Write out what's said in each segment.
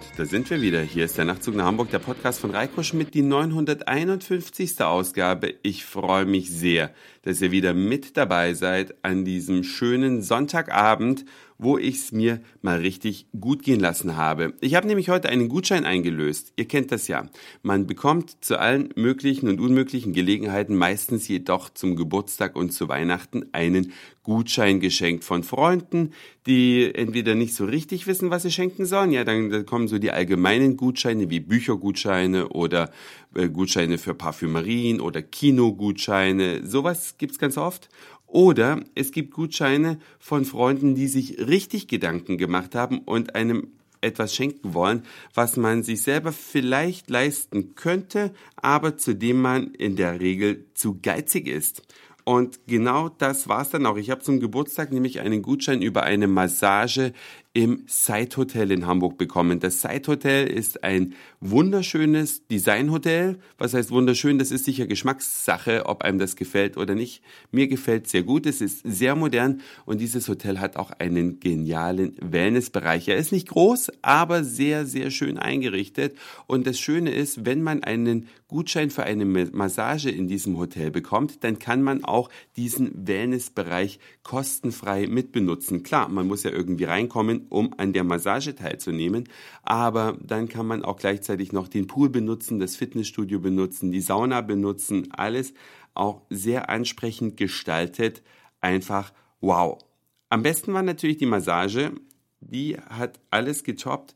Und da sind wir wieder. Hier ist der Nachtzug nach Hamburg, der Podcast von Reiko Schmidt, die 951. Ausgabe. Ich freue mich sehr, dass ihr wieder mit dabei seid an diesem schönen Sonntagabend, wo ich es mir mal richtig gut gehen lassen habe. Ich habe nämlich heute einen Gutschein eingelöst. Ihr kennt das ja. Man bekommt zu allen möglichen und unmöglichen Gelegenheiten, meistens jedoch zum Geburtstag und zu Weihnachten, einen Gutschein geschenkt von Freunden, die entweder nicht so richtig wissen, was sie schenken sollen. Ja, dann kommen so die allgemeinen Gutscheine wie Büchergutscheine oder Gutscheine für Parfümerien oder Kinogutscheine. Sowas gibt's ganz oft. Oder es gibt Gutscheine von Freunden, die sich richtig Gedanken gemacht haben und einem etwas schenken wollen, was man sich selber vielleicht leisten könnte, aber zu dem man in der Regel zu geizig ist. Und genau das war's dann auch. Ich habe zum Geburtstag nämlich einen Gutschein über eine Massage im Side Hotel in Hamburg bekommen. Das Side Hotel ist ein wunderschönes Designhotel. Was heißt wunderschön? Das ist sicher Geschmackssache, ob einem das gefällt oder nicht. Mir gefällt es sehr gut. Es ist sehr modern und dieses Hotel hat auch einen genialen Wellnessbereich. Er ist nicht groß, aber sehr, sehr schön eingerichtet. Und das Schöne ist, wenn man einen Gutschein für eine Massage in diesem Hotel bekommt, dann kann man auch diesen Wellnessbereich kostenfrei mitbenutzen. Klar, man muss ja irgendwie reinkommen, um an der Massage teilzunehmen, aber dann kann man auch gleichzeitig noch den Pool benutzen, das Fitnessstudio benutzen, die Sauna benutzen, alles auch sehr ansprechend gestaltet, einfach wow. Am besten war natürlich die Massage, die hat alles getoppt,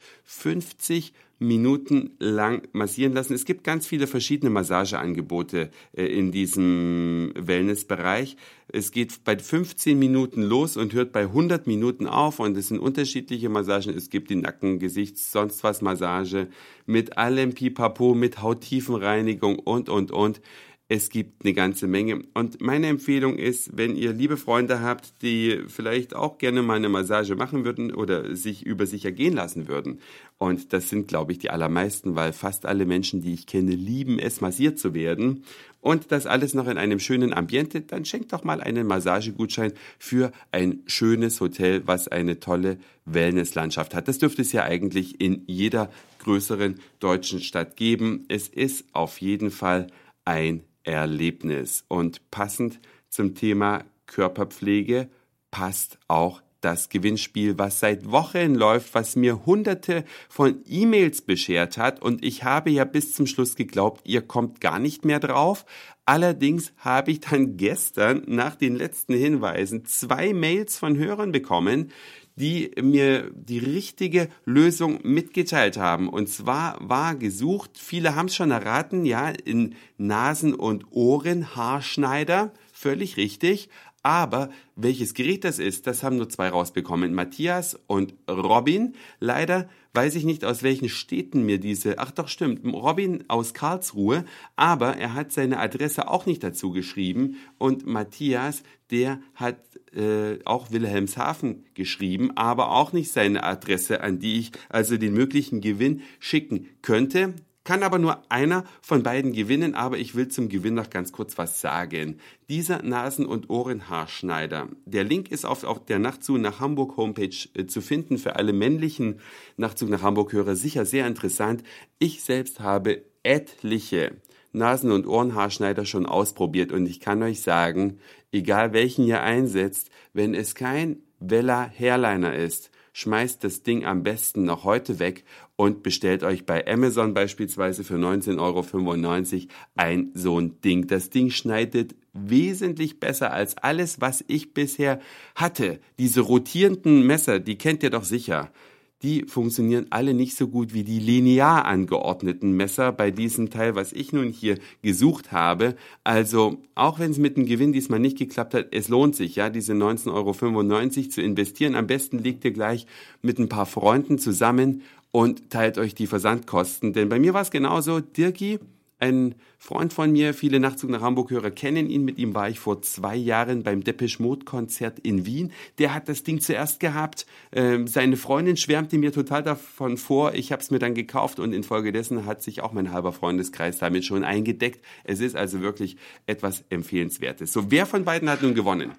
50 Minuten lang massieren lassen. Es gibt ganz viele verschiedene Massageangebote in diesem Wellnessbereich. Es geht bei 15 Minuten los und hört bei 100 Minuten auf und es sind unterschiedliche Massagen. Es gibt die Nacken-, Gesichts-, sonst was Massage mit allem Pipapo, mit Hauttiefenreinigung und. Es gibt eine ganze Menge und meine Empfehlung ist, wenn ihr liebe Freunde habt, die vielleicht auch gerne mal eine Massage machen würden oder sich über sich ergehen lassen würden, und das sind, glaube ich, die allermeisten, weil fast alle Menschen, die ich kenne, lieben es, massiert zu werden, und das alles noch in einem schönen Ambiente, dann schenkt doch mal einen Massagegutschein für ein schönes Hotel, was eine tolle Wellnesslandschaft hat. Das dürfte es ja eigentlich in jeder größeren deutschen Stadt geben. Es ist auf jeden Fall ein Erlebnis. Und passend zum Thema Körperpflege passt auch das Gewinnspiel, was seit Wochen läuft, was mir hunderte von E-Mails beschert hat. Und ich habe ja bis zum Schluss geglaubt, ihr kommt gar nicht mehr drauf. Allerdings habe ich dann gestern nach den letzten Hinweisen 2 Mails von Hörern bekommen, die mir die richtige Lösung mitgeteilt haben. Und zwar war gesucht, viele haben es schon erraten, ja, in Nasen- und Ohrenhaarschneider, völlig richtig. Aber welches Gerät das ist, das haben nur 2 rausbekommen, Matthias und Robin. Leider weiß ich nicht, aus welchen Städten mir ach doch stimmt, Robin aus Karlsruhe, aber er hat seine Adresse auch nicht dazu geschrieben. Und Matthias, der hat auch Wilhelmshaven geschrieben, aber auch nicht seine Adresse, an die ich also den möglichen Gewinn schicken könnte. Kann aber nur einer von beiden gewinnen, aber ich will zum Gewinn noch ganz kurz was sagen. Dieser Nasen- und Ohrenhaarschneider, der Link ist auf der Nachtzug nach Hamburg Homepage zu finden, für alle männlichen Nachtzug nach Hamburg Hörer sicher sehr interessant. Ich selbst habe etliche Nasen- und Ohrenhaarschneider schon ausprobiert und ich kann euch sagen, egal welchen ihr einsetzt, wenn es kein Wella Hairliner ist, schmeißt das Ding am besten noch heute weg und bestellt euch bei Amazon beispielsweise für 19,95 € ein so ein Ding. Das Ding schneidet wesentlich besser als alles, was ich bisher hatte. Diese rotierenden Messer, die kennt ihr doch sicher. Die funktionieren alle nicht so gut wie die linear angeordneten Messer bei diesem Teil, was ich nun hier gesucht habe. Also auch wenn es mit dem Gewinn diesmal nicht geklappt hat, es lohnt sich, ja, diese 19,95 € zu investieren. Am besten legt ihr gleich mit ein paar Freunden zusammen und teilt euch die Versandkosten. Denn bei mir war es genauso. Dirki, ein Freund von mir, viele Nachtzug nach Hamburg-Hörer kennen ihn, mit ihm war ich vor 2 Jahren beim Depeche Mode-Konzert in Wien. Der hat das Ding zuerst gehabt, seine Freundin schwärmte mir total davon vor, ich habe es mir dann gekauft und infolgedessen hat sich auch mein halber Freundeskreis damit schon eingedeckt. Es ist also wirklich etwas Empfehlenswertes. So, wer von beiden hat nun gewonnen?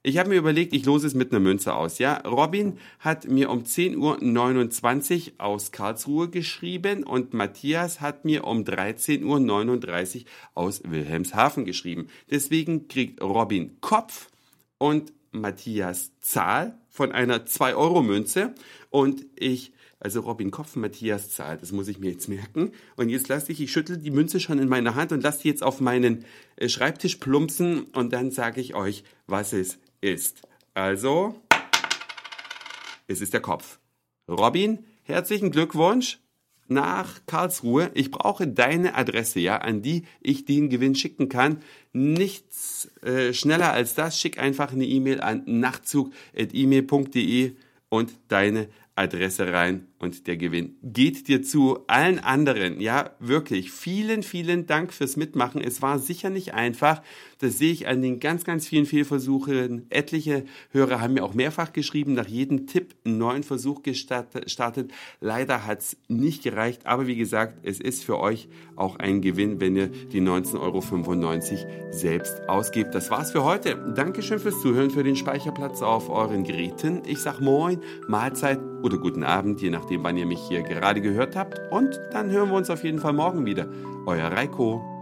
Ich habe mir überlegt, ich lose es mit einer Münze aus. Ja, Robin hat mir um 10:29 Uhr aus Karlsruhe geschrieben und Matthias hat mir um 13:39 Uhr aus Wilhelmshaven geschrieben. Deswegen kriegt Robin Kopf und Matthias Zahl von einer 2-Euro-Münze und also Robin Kopf, Matthias Zahl, das muss ich mir jetzt merken. Und jetzt ich schüttel die Münze schon in meiner Hand und lasse die jetzt auf meinen Schreibtisch plumpsen und dann sage ich euch, was es ist. Also, es ist der Kopf. Robin, herzlichen Glückwunsch nach Karlsruhe. Ich brauche deine Adresse, ja, an die ich den Gewinn schicken kann. Nichts schneller als das. Schick einfach eine E-Mail an nachtzug@email.de und deine Adresse rein und der Gewinn geht dir zu. Allen anderen, ja, wirklich, vielen, vielen Dank fürs Mitmachen. Es war sicher nicht einfach. Das sehe ich an den ganz, ganz vielen Fehlversuchen. Etliche Hörer haben mir auch mehrfach geschrieben, nach jedem Tipp einen neuen Versuch gestartet. Leider hat es nicht gereicht, aber wie gesagt, es ist für euch auch ein Gewinn, wenn ihr die 19,95 € selbst ausgebt. Das war's für heute. Dankeschön fürs Zuhören, für den Speicherplatz auf euren Geräten. Ich sag Moin, Mahlzeit oder guten Abend, je nachdem, wann ihr mich hier gerade gehört habt. Und dann hören wir uns auf jeden Fall morgen wieder. Euer Reiko.